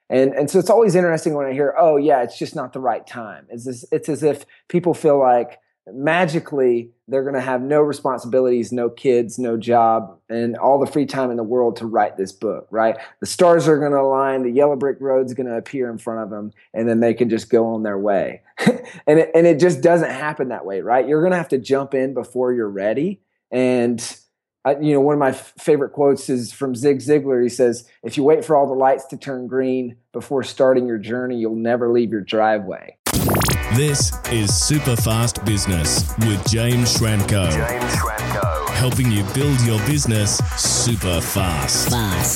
And so it's always interesting when I hear, oh yeah, it's just not the right time. It's as if people feel like magically they're going to have no responsibilities, no kids, no job, and all the free time in the world to write this book, right? The stars are going to align, the yellow brick road's going to appear in front of them, and then they can just go on their way. and it just doesn't happen that way, right? You're going to have to jump in before you're ready. And one of my favorite quotes is from Zig Ziglar. He says, if you wait for all the lights to turn green before starting your journey, you'll never leave your driveway. This is Super Fast Business with James Schramko. Helping you build your business super fast.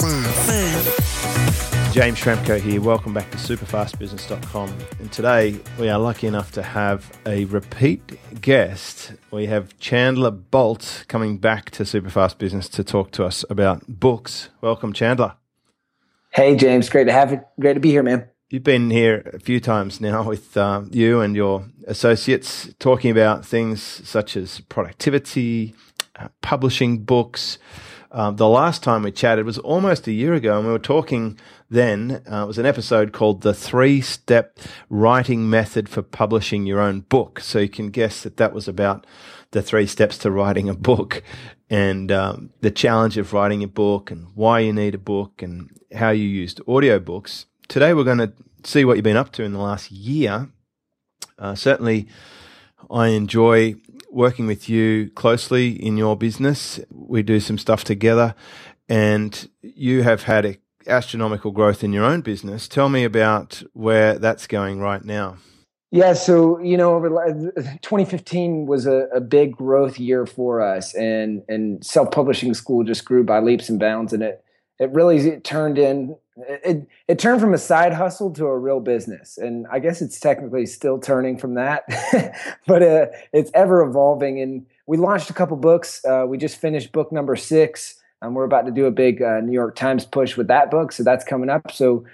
James Schramko here. Welcome back to superfastbusiness.com. And today we are lucky enough to have a repeat guest. We have Chandler Bolt coming back to Superfast Business to talk to us about books. Welcome, Chandler. Hey, James. Great to be here, man. You've been here a few times now with you and your associates talking about things such as productivity, publishing books. The last time we chatted was almost a year ago, and we were talking then, it was an episode called The 3-Step Writing Method for Publishing Your Own Book. So you can guess that was about the 3 steps to writing a book and the challenge of writing a book and why you need a book and how you used audiobooks. Today we're going to see what you've been up to in the last year. Certainly, I enjoy working with you closely in your business. We do some stuff together, and you have had astronomical growth in your own business. Tell me about where that's going right now. Yeah, so, over 2015 was a big growth year for us, and self-publishing school just grew by leaps and bounds, and it really turned from a side hustle to a real business. And I guess it's technically still turning from that, but it's ever evolving. And we launched a couple books. We just finished book number 6. We're about to do a big New York Times push with that book. So that's coming up. So,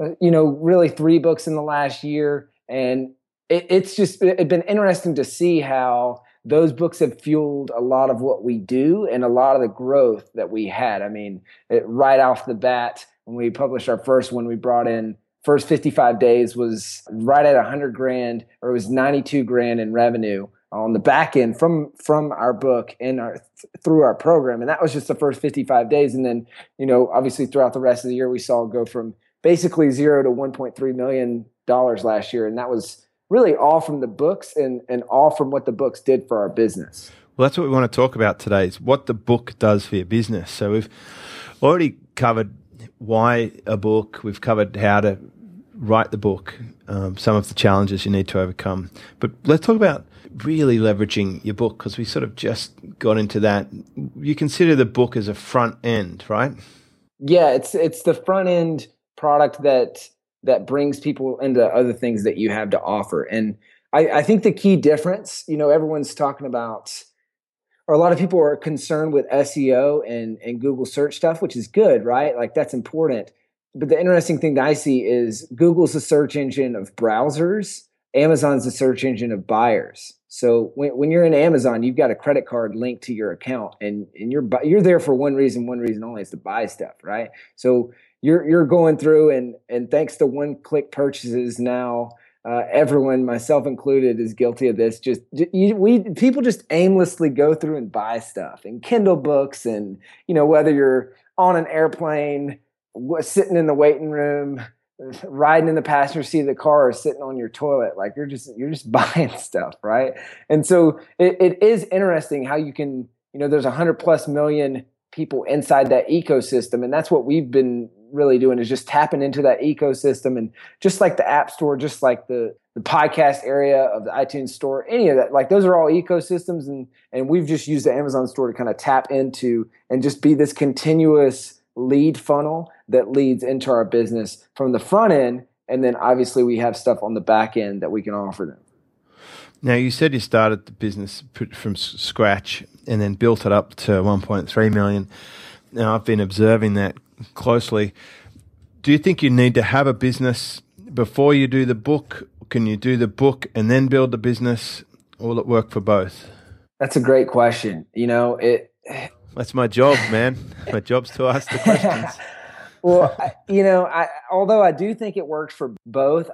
really 3 books in the last year. And it's been interesting to see how those books have fueled a lot of what we do and a lot of the growth that we had. I mean, right off the bat, when we published our first one, we brought in first 55 days was right at $100,000, or it was 92 grand in revenue on the back end from our book and through our program. And that was just the first 55 days. And then, obviously throughout the rest of the year, we saw it go from basically $0 to $1.3 million last year. And that was really all from the books and all from what the books did for our business. Well, that's what we want to talk about today, is what the book does for your business. So we've already covered why a book. We've covered how to write the book, some of the challenges you need to overcome. But let's talk about really leveraging your book, because we sort of just got into that. You consider the book as a front end, right? Yeah, it's the front end product that brings people into other things that you have to offer. And I think the key difference, everyone's talking about, or a lot of people are concerned with SEO and Google search stuff, which is good, right? Like, that's important. But the interesting thing that I see is Google's the search engine of browsers. Amazon's the search engine of buyers. So when you're in Amazon, you've got a credit card linked to your account, and you're there for one reason only, is to buy stuff, right? So you're going through, and thanks to one-click purchases now, everyone, myself included, is guilty of this. People just aimlessly go through and buy stuff, and Kindle books, and whether you're on an airplane, sitting in the waiting room, riding in the passenger seat of the car, or sitting on your toilet, like you're just buying stuff, right? And so it is interesting how you can, there's 100+ million people inside that ecosystem, and that's what we've been really doing, is just tapping into that ecosystem. And just like the App Store, just like the podcast area of the iTunes Store, any of that, like those are all ecosystems, and we've just used the Amazon Store to kind of tap into and just be this continuous lead funnel that leads into our business from the front end. And then obviously we have stuff on the back end that we can offer them. Now, you said you started the business from scratch and then built it up to 1.3 million. Now, I've been observing that closely. Do you think you need to have a business before you do the book? Can you do the book and then build the business, or will it work for both? That's a great question. That's my job, man. My job's to ask the questions. Well, although I do think it works for both,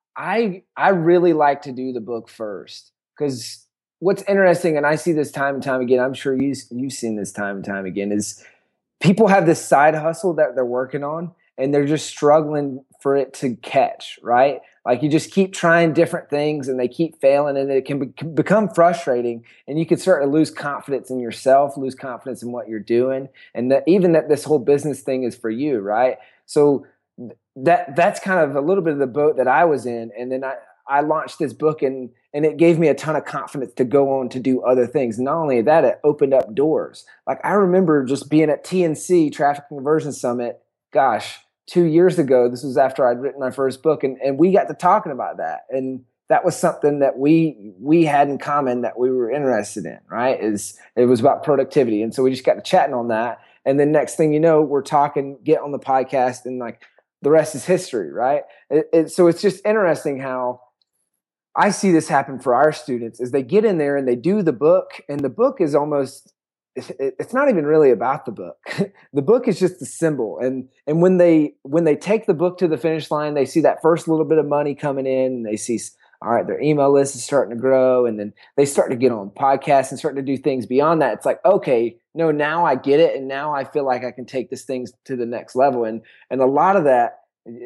I really like to do the book first, because what's interesting, and I see this time and time again, I'm sure you've seen this time and time again, is people have this side hustle that they're working on, and they're just struggling for it to catch, right? Like you just keep trying different things and they keep failing, and it can become frustrating, and you can start to lose confidence in yourself, lose confidence in what you're doing, and that this whole business thing is for you, right? So that's kind of a little bit of the boat that I was in, and then I launched this book, and it gave me a ton of confidence to go on to do other things. Not only that, it opened up doors. Like I remember just being at TNC, Traffic Conversion Summit, gosh, 2 years ago. This was after I'd written my first book, and we got to talking about that. And that was something that we had in common that we were interested in, right? It was about productivity. And so we just got to chatting on that. And then next thing you know, we're talking, get on the podcast, and like the rest is history, right? So it's just interesting how I see this happen for our students as they get in there and they do the book, and the book is almost, it's not even really about the book. The book is just a symbol. And when they take the book to the finish line, they see that first little bit of money coming in, and they see, all right, their email list is starting to grow, and then they start to get on podcasts and starting to do things beyond that. It's like, okay, no, now I get it, and now I feel like I can take this thing to the next level. And a lot of that,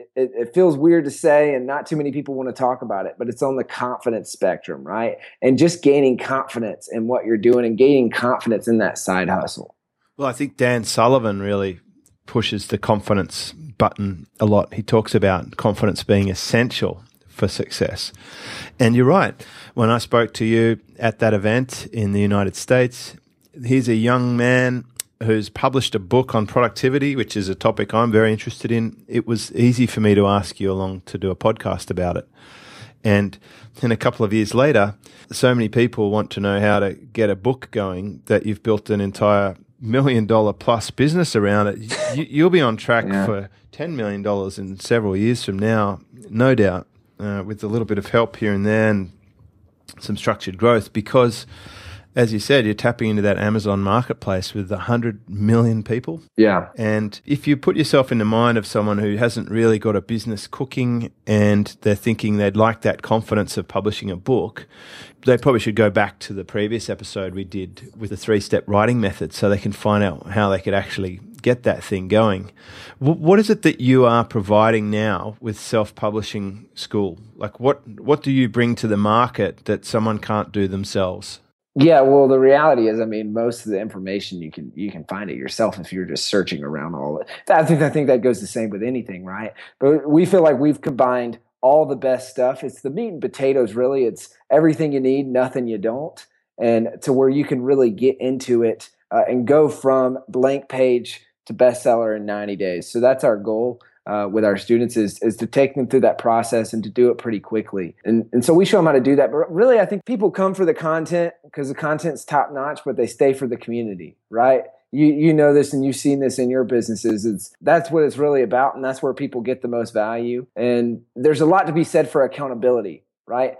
it feels weird to say, and not too many people want to talk about it, but it's on the confidence spectrum, right? And just gaining confidence in what you're doing and gaining confidence in that side hustle. Well, I think Dan Sullivan really pushes the confidence button a lot. He talks about confidence being essential for success. And you're right. When I spoke to you at that event in the United States, here's a young man who's published a book on productivity, which is a topic I'm very interested in. It was easy for me to ask you along to do a podcast about it. And then a couple of years later, so many people want to know how to get a book going that you've built an entire $1 million plus business around it. You'll be on track for $10 million in several years from now, no doubt, with a little bit of help here and there and some structured growth, because as you said, you're tapping into that Amazon marketplace with 100 million people. Yeah. And if you put yourself in the mind of someone who hasn't really got a business cooking and they're thinking they'd like that confidence of publishing a book, they probably should go back to the previous episode we did with the 3-step writing method so they can find out how they could actually get that thing going. What is it that you are providing now with Self-Publishing School? Like what do you bring to the market that someone can't do themselves? Yeah, well, the reality is, I mean, most of the information you can find it yourself if you're just searching around all of it. I think that goes the same with anything, right? But we feel like we've combined all the best stuff. It's the meat and potatoes, really. It's everything you need, nothing you don't, and to where you can really get into it and go from blank page to bestseller in 90 days. So that's our goal. With our students is to take them through that process and to do it pretty quickly. And so we show them how to do that. But really, I think people come for the content because the content's top notch, but they stay for the community, right? You know this, and you've seen this in your businesses. That's what it's really about, and that's where people get the most value. And there's a lot to be said for accountability, right?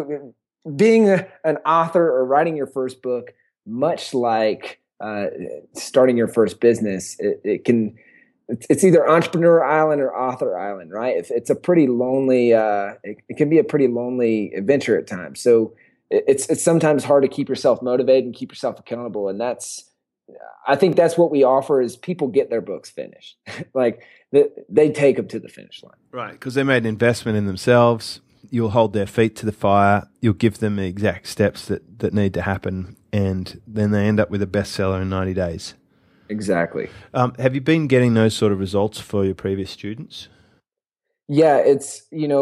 Being an author or writing your first book, much like starting your first business, it's either entrepreneur island or author island, right? It's a pretty lonely, it can be a pretty lonely adventure at times. So it's sometimes hard to keep yourself motivated and keep yourself accountable. And I think that's what we offer is people get their books finished. Like they take them to the finish line. Right. Because they made an investment in themselves. You'll hold their feet to the fire. You'll give them the exact steps that need to happen. And then they end up with a bestseller in 90 days. Exactly. Have you been getting those sort of results for your previous students? Yeah, it's,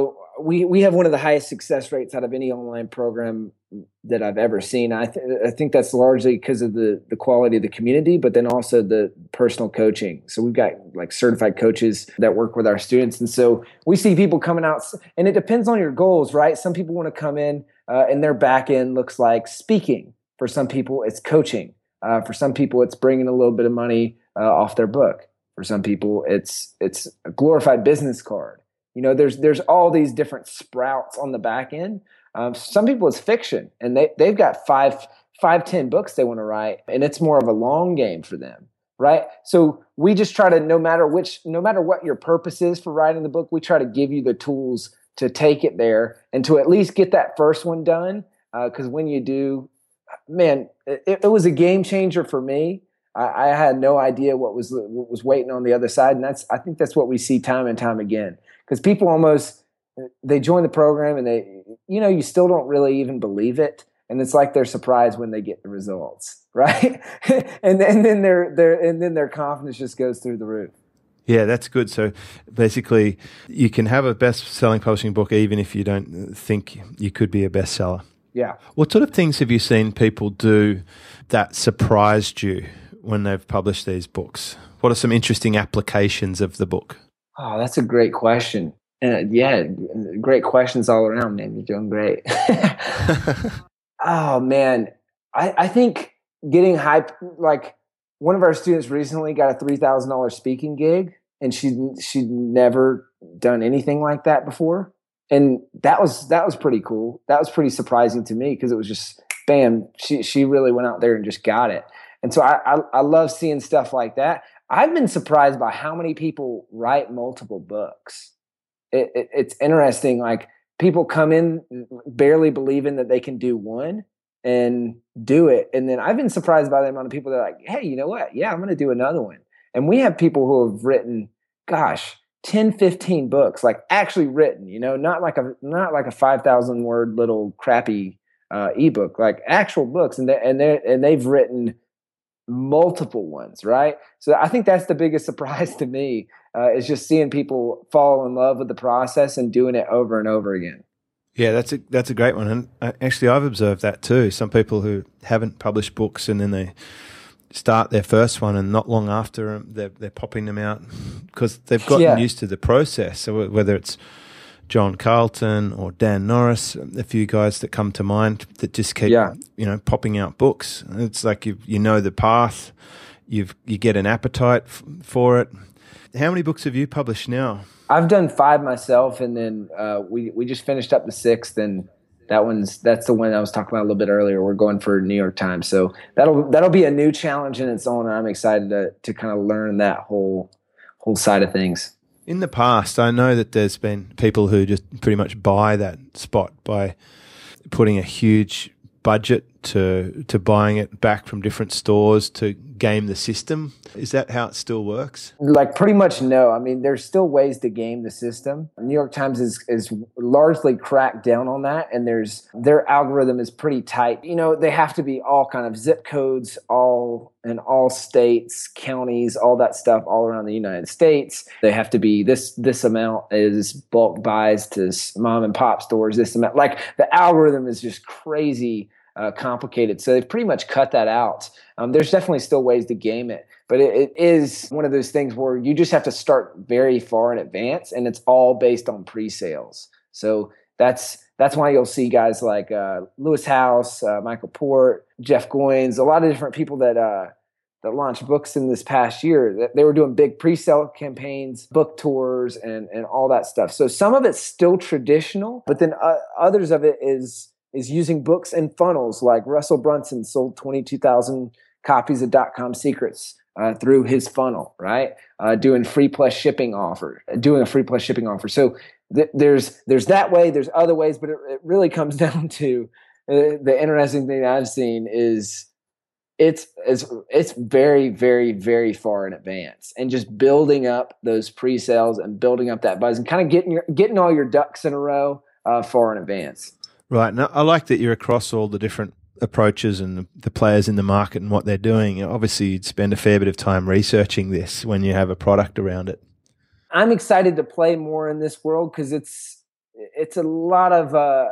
we have one of the highest success rates out of any online program that I've ever seen. I think that's largely because of the quality of the community, but then also the personal coaching. So we've got like certified coaches that work with our students. And so we see people coming out, and it depends on your goals, right? Some people want to come in and their back end looks like speaking. For some people, it's coaching. For some people, it's bringing a little bit of money off their book. For some people, it's a glorified business card. There's all these different sprouts on the back end. Some people, it's fiction, and they've got 5, 10 books they want to write, and it's more of a long game for them right? So we just try to, no matter what your purpose is for writing the book, we try to give you the tools to take it there and to at least get that first one done. Because when you do, man, it was a game changer for me. I had no idea what was waiting on the other side, and I think that's what we see time and time again. Because people they join the program and you still don't really even believe it, and it's like they're surprised when they get the results, right? and then their confidence just goes through the roof. Yeah, that's good. So basically, you can have a best-selling publishing book even if you don't think you could be a bestseller. Yeah. What sort of things have you seen people do that surprised you when they've published these books? What are some interesting applications of the book? Oh, that's a great question. Yeah, great questions all around, man. You're doing great. Oh, man. I think getting hype, like one of our students recently got a $3,000 speaking gig, and she'd never done anything like that before. And that was pretty cool. That was pretty surprising to me because it was just, bam, she really went out there and just got it. And so I love seeing stuff like that. I've been surprised by how many people write multiple books. It's interesting. Like people come in barely believing that they can do one and do it. And then I've been surprised by the amount of people that are like, hey, you know what? Yeah, I'm going to do another one. And we have people who have written, 10, 15 books, like actually written, not like a 5,000 word little crappy ebook, like actual books. And they've written multiple ones, right? So I think that's the biggest surprise to me is just seeing people fall in love with the process and doing it over and over again. Yeah, that's a great one. And actually, I've observed that too. Some people who haven't published books and then they start their first one, and not long after they're popping them out because they've gotten used to the process. So whether it's John Carlton or Dan Norris, a few guys that come to mind that just keep popping out books. It's like you know the path, you get an appetite for it. How many books have you published now? I've done 5 myself, and then we just finished up the 6th, and that's the one I was talking about a little bit earlier. We're going for New York Times, so that'll be a new challenge in its own. And I'm excited to kind of learn that whole side of things. In the past, I know that there's been people who just pretty much buy that spot by putting a huge budget to buying it back from different stores to game the system. Is that how it still works? Like pretty much no. I mean, there's still ways to game the system. New York Times is largely cracked down on that, and their algorithm is pretty tight. They have to be all kind of zip codes, all in all states, counties, all that stuff all around the United States. They have to be this amount is bulk buys to mom and pop stores, this amount. Like the algorithm is just crazy complicated. So they've pretty much cut that out. There's definitely still ways to game it, but it is one of those things where you just have to start very far in advance, and it's all based on pre-sales. So that's why you'll see guys like Lewis House, Michael Port, Jeff Goins, a lot of different people that launched books in this past year. They were doing big pre-sale campaigns, book tours, and all that stuff. So some of it's still traditional, but then others of it is using books and funnels. Like Russell Brunson sold 22,000 copies of .com Secrets through his funnel, right? Doing a free plus shipping offer. So there's that way, there's other ways, but it really comes down to the interesting thing I've seen is it's very, very, very far in advance, and just building up those pre-sales and building up that buzz and kind of getting all your ducks in a row far in advance. Right. Now, I like that you're across all the different approaches and the players in the market and what they're doing. Obviously, you'd spend a fair bit of time researching this when you have a product around it. I'm excited to play more in this world because it's a lot of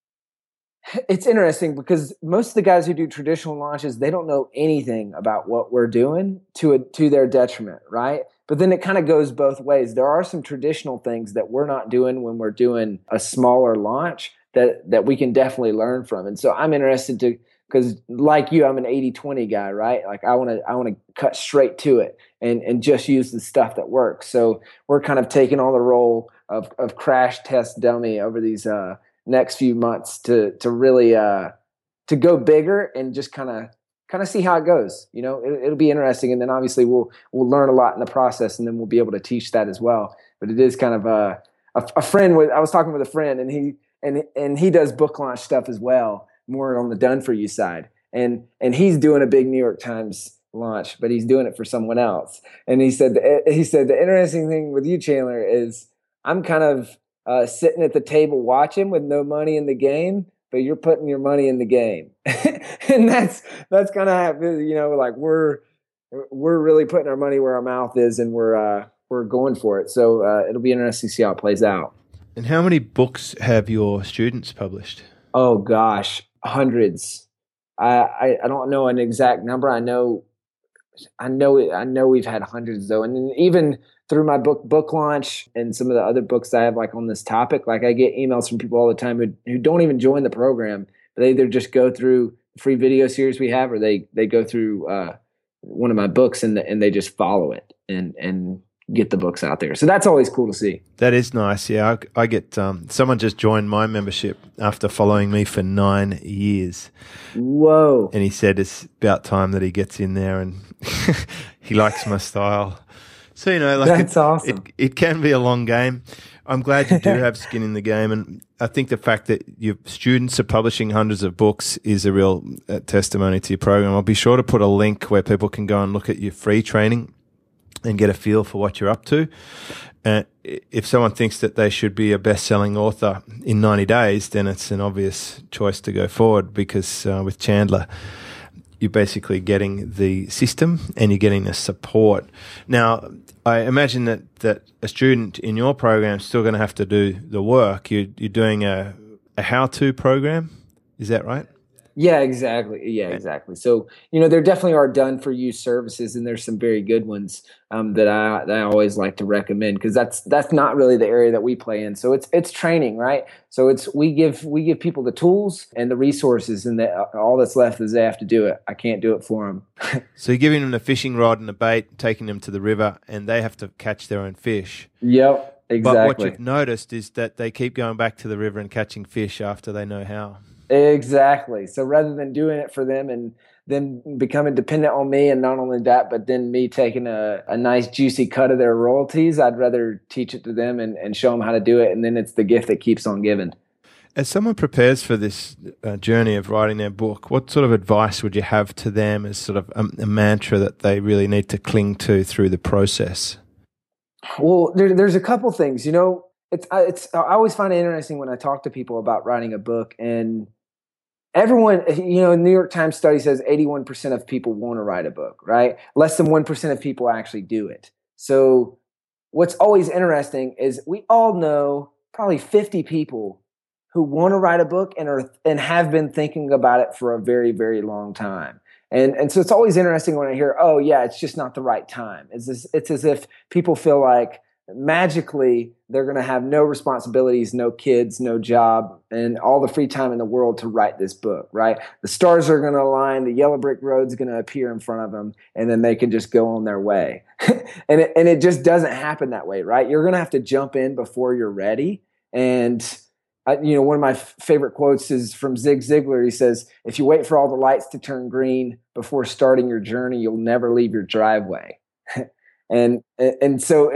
it's interesting because most of the guys who do traditional launches, they don't know anything about what we're doing to their detriment, right? But then it kind of goes both ways. There are some traditional things that we're not doing when we're doing a smaller launch that we can definitely learn from. And so I'm interested because like you, I'm an 80-20 guy, right? Like I want to cut straight to it and just use the stuff that works. So we're kind of taking on the role of crash test dummy over these next few months to really to go bigger and just kind of kind of see how it goes. It'll be interesting. And then obviously we'll learn a lot in the process, and then we'll be able to teach that as well. But it is kind of a friend. I was talking with a friend, and he does book launch stuff as well, more on the done for you side. And he's doing a big New York Times launch, but he's doing it for someone else. And he said the interesting thing with you, Chandler, is I'm kind of sitting at the table watching with no money in the game, but you're putting your money in the game. And that's kind of, like we're really putting our money where our mouth is, and we're going for it. So it'll be interesting to see how it plays out. And how many books have your students published? Oh gosh, hundreds. I don't know an exact number. I know we've had hundreds though. And then even through my book launch and some of the other books I have like on this topic, like I get emails from people all the time who don't even join the program. They either just go through the free video series we have, or they go through one of my books and they just follow it and get the books out there. So that's always cool to see. That is nice. Yeah, I get someone just joined my membership after following me for 9 years. Whoa. And he said it's about time that he gets in there, and he likes my style. So, that's awesome. It can be a long game. I'm glad you do have skin in the game, and I think the fact that your students are publishing hundreds of books is a real testimony to your program. I'll be sure to put a link where people can go and look at your free training and get a feel for what you're up to. If someone thinks that they should be a best-selling author in 90 days, then it's an obvious choice to go forward, because with Chandler, you're basically getting the system and you're getting the support. Now, I imagine that a student in your program is still going to have to do the work. You're doing a how-to program. Is that right? Yeah, exactly. Yeah, exactly. So, there definitely are done for you services, and there's some very good ones that I always like to recommend, because that's not really the area that we play in. So it's training, right? So we give people the tools and the resources, and all that's left is they have to do it. I can't do it for them. So you're giving them a fishing rod and a bait, taking them to the river, and they have to catch their own fish. Yep, exactly. But what you've noticed is that they keep going back to the river and catching fish after they know how. Exactly. So rather than doing it for them and then becoming dependent on me, and not only that, but then me taking a nice juicy cut of their royalties, I'd rather teach it to them and show them how to do it. And then it's the gift that keeps on giving. As someone prepares for this journey of writing their book, what sort of advice would you have to them as sort of a mantra that they really need to cling to through the process? Well, there's a couple things. I always find it interesting when I talk to people about writing a book, and everyone, New York Times study says 81% of people want to write a book, right? Less than 1% of people actually do it. So what's always interesting is we all know probably 50 people who want to write a book and have been thinking about it for a very, very long time. And so it's always interesting when I hear, oh yeah, it's just not the right time. It's as if people feel like magically they're going to have no responsibilities, no kids, no job, and all the free time in the world to write this book, right? The stars are going to align, the yellow brick road's going to appear in front of them, and then they can just go on their way. and it just doesn't happen that way, right? You're going to have to jump in before you're ready. And one of my favorite quotes is from Zig Ziglar. He says, "If you wait for all the lights to turn green before starting your journey, you'll never leave your driveway." And so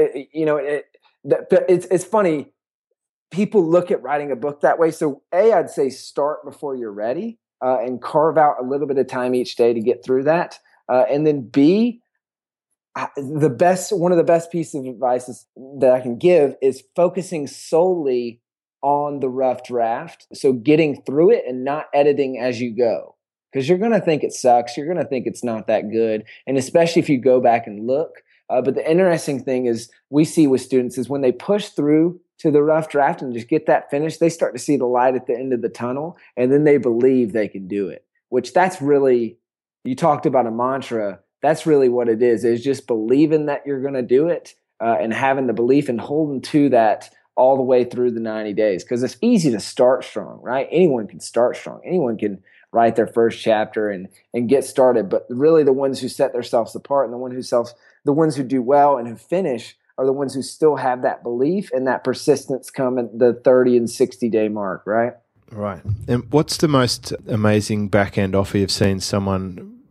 it's funny. People look at writing a book that way. So I'd say start before you're ready, and carve out a little bit of time each day to get through that. And then B, one of the best pieces of advice that I can give is focusing solely on the rough draft. So getting through it and not editing as you go, because you're going to think it sucks. You're going to think it's not that good. And especially if you go back and look. But the interesting thing is we see with students is when they push through to the rough draft and just get that finished, they start to see the light at the end of the tunnel, and then they believe they can do it, which that's really, you talked about a mantra. That's really what it is just believing that you're going to do it, and having the belief and holding to that all the way through the 90 days. Because it's easy to start strong, right? Anyone can start strong. Anyone can write their first chapter and get started. But really the ones who set themselves apart and the ones who do well and who finish are the ones who still have that belief and that persistence come at the 30 and 60-day mark, right? Right. And what's the most amazing back-end offer you've seen someone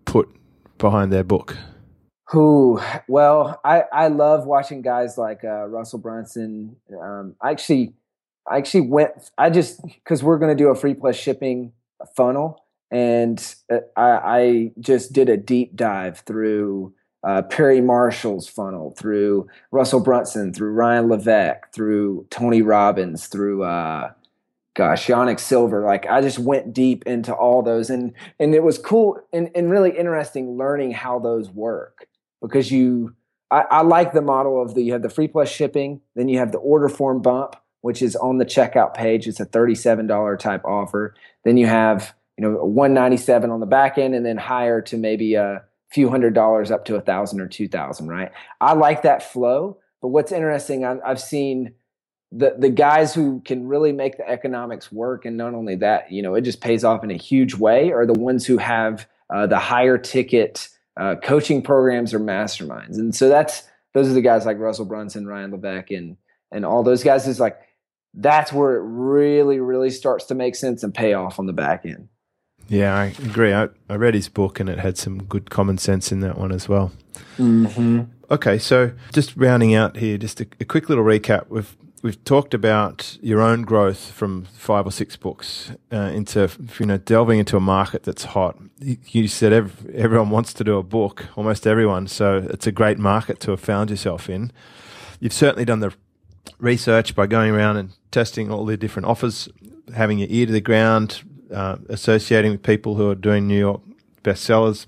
put behind their book? Who? Well, I love watching guys like Russell Brunson. I actually went. Because we're going to do a free plus shipping funnel, and I just did a deep dive through Perry Marshall's funnel, through Russell Brunson, through Ryan Levesque, through Tony Robbins, through Yannick Silver. Like, I just went deep into all those, and it was cool and really interesting learning how those work, because I like the model of you have the free plus shipping, then you have the order form bump, which is on the checkout page. It's a $37 type offer. Then you have, $197 on the back end, and then higher to maybe a few $100s up to $1,000 or $2,000, right? I like that flow. But what's interesting, I've seen the guys who can really make the economics work, and not only that, it just pays off in a huge way, are the ones who have the higher ticket coaching programs or masterminds. And so those are the guys like Russell Brunson, Ryan Levesque, and all those guys. Is like, that's where it really, really starts to make sense and pay off on the back end. Yeah, I agree. I read his book, and it had some good common sense in that one as well. Mm-hmm. Okay, so just rounding out here, just a quick little recap. We've talked about your own growth from 5 or 6 books into delving into a market that's hot. You said everyone wants to do a book, almost everyone. So it's a great market to have found yourself in. You've certainly done the research by going around and testing all the different offers, having your ear to the ground, associating with people who are doing New York bestsellers.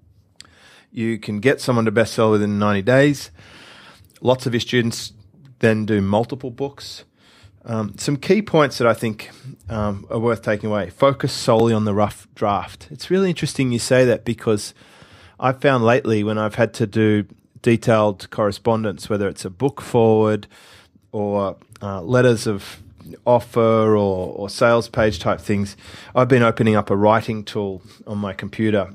You can get someone to bestseller within 90 days. Lots of your students then do multiple books. Some key points that I think are worth taking away. Focus solely on the rough draft. It's really interesting you say that, because I've found lately when I've had to do detailed correspondence, whether it's a book forward or letters of offer or sales page type things, I've been opening up a writing tool on my computer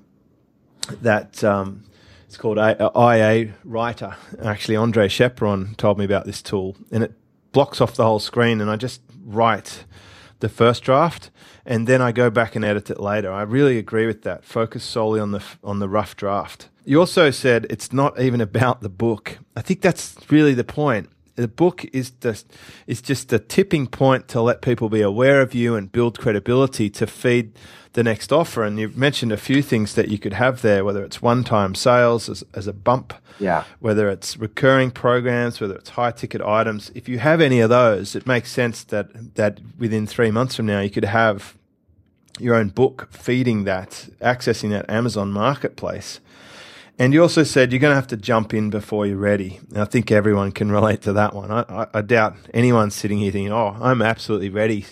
that it's called IA Writer. Actually, Andre Chepron told me about this tool, and it blocks off the whole screen, and I just write the first draft, and then I go back and edit it later. I really agree with that. Focus solely on the rough draft. You also said it's not even about the book. I think that's really the point. The book is just the tipping point to let people be aware of you and build credibility to feed the next offer. And you've mentioned a few things that you could have there, whether it's one-time sales as a bump, whether it's recurring programs, whether it's high-ticket items. If you have any of those, it makes sense that within 3 months from now you could have your own book feeding that, accessing that Amazon marketplace. And you also said you're going to have to jump in before you're ready. And I think everyone can relate to that one. I doubt anyone's sitting here thinking, oh, I'm absolutely ready.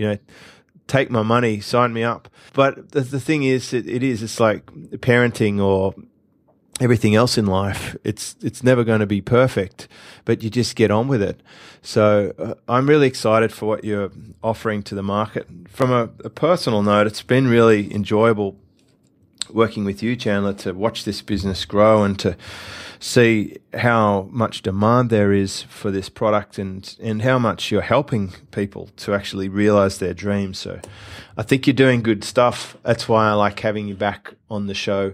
Take my money, sign me up. But the thing is, it's like parenting or everything else in life. It's never going to be perfect, but you just get on with it. So I'm really excited for what you're offering to the market. From a personal note, it's been really enjoyable working with you, Chandler, to watch this business grow and to see how much demand there is for this product and how much you're helping people to actually realize their dreams. So I think you're doing good stuff. That's why I like having you back on the show.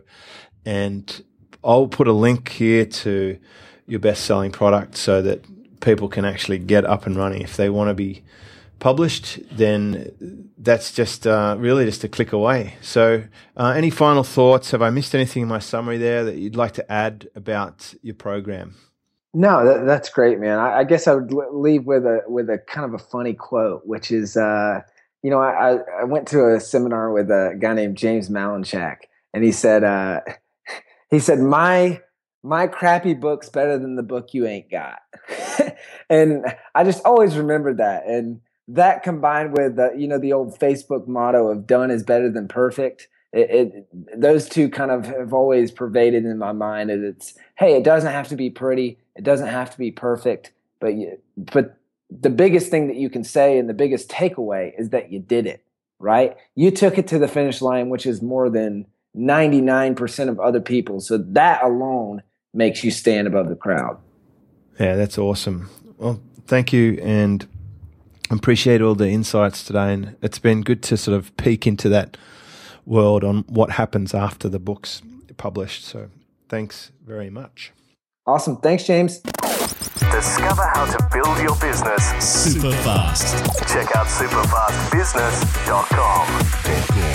And I'll put a link here to your best-selling product so that people can actually get up and running. If they want to be published, then that's just really just a click away. So any final thoughts? Have I missed anything in my summary there that you'd like to add about your program? No, that's great, man. I guess I would leave with a kind of a funny quote, which is, I went to a seminar with a guy named James Malinchak, and he said, my crappy book's better than the book you ain't got. And I just always remembered that. And that combined with the old Facebook motto of done is better than perfect, those two kind of have always pervaded in my mind. And it's, hey, it doesn't have to be pretty, it doesn't have to be perfect, but the biggest thing that you can say and the biggest takeaway is that you did it, right? You took it to the finish line, which is more than 99% of other people. So that alone makes you stand above the crowd. Yeah, that's awesome. Well, thank you, and appreciate all the insights today. And it's been good to sort of peek into that world on what happens after the book's published. So thanks very much. Awesome. Thanks, James. Discover how to build your business super fast. Check out superfastbusiness.com.